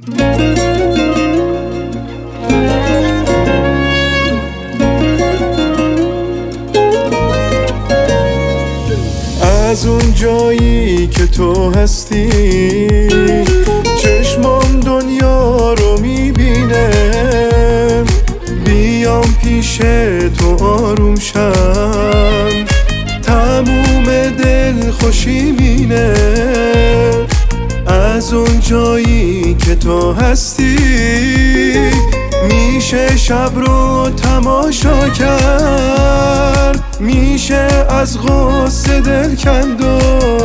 از اون جایی که تو هستی چشمام دنیا رو میبینه، بیام پیش تو آروم شم، تموم دل خوشی بینه. از اون جایی که تو هستی میشه شب رو تماشا کرد، میشه از غصه دل کند و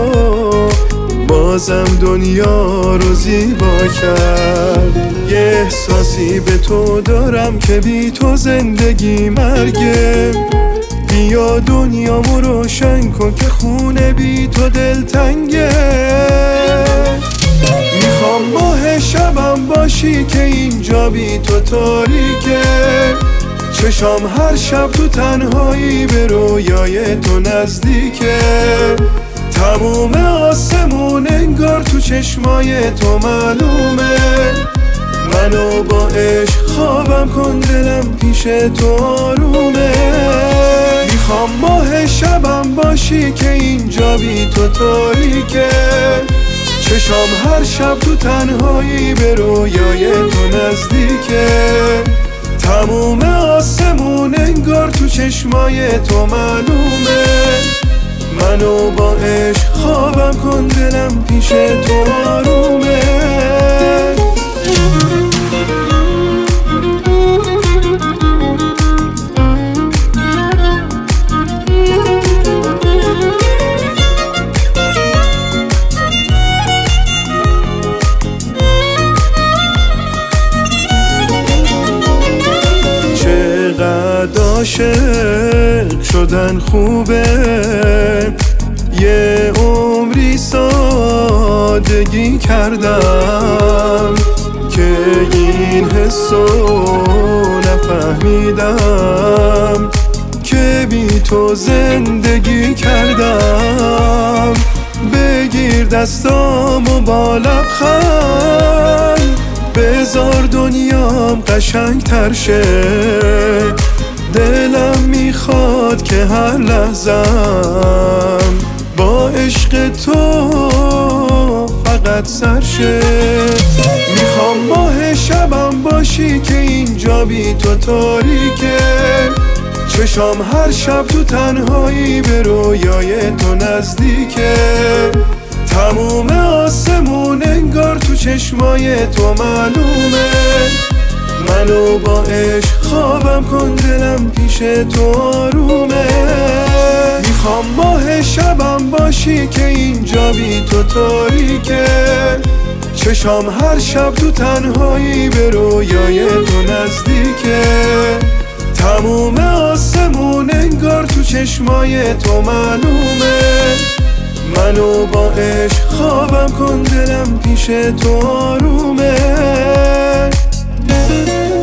بازم دنیا رو زیبا کرد. یه احساسی به تو دارم که بی تو زندگی مرگه، بیا دنیامو روشن کن که خونه بی تو دلتنگه. میخوام ماه شبم باشی که اینجا بی تو تاریکه، چشام هر شب تو تنهایی به رویای تو نزدیکه، تموم آسمون انگار تو چشمای تو معلومه. منو با عشق خوابم کن دلم پیش تو آرومه. میخوام ماه شبم باشی که اینجا بی تو تاریکه، چشام هر شب تو تنهایی به رویای تو نزدیکه، تموم آسمون انگار تو چشمای تو معلومه. منو با عشق خوابم کن دلم پیش تو آرومه. عاشق شدن خوبه، یه عمری سادگی کردم که این حسو نفهمیدم که بی تو زندگی کردم. بگیر دستامو با لبخند، بذار دنیام قشنگ تر شه، دلم میخواد که هر لحظم با عشق تو فقط سر شه. میخوام ماه شبم باشی که اینجا بی تو تاریکه، چشام هر شب تو تنهایی به رویای تو نزدیکه، تموم آسمون انگار تو چشمای تو معلومه. منو با عشق خوابم کن دلم پیش تو آرومه. میخوام ماه شبم باشی که اینجا بی تو تاریکه، چشام هر شب تو تنهایی به رویای تو نزدیکه، تموم آسمون انگار تو چشمای تو معلومه. منو با عشق خوابم کن دلم پیش تو آرومه.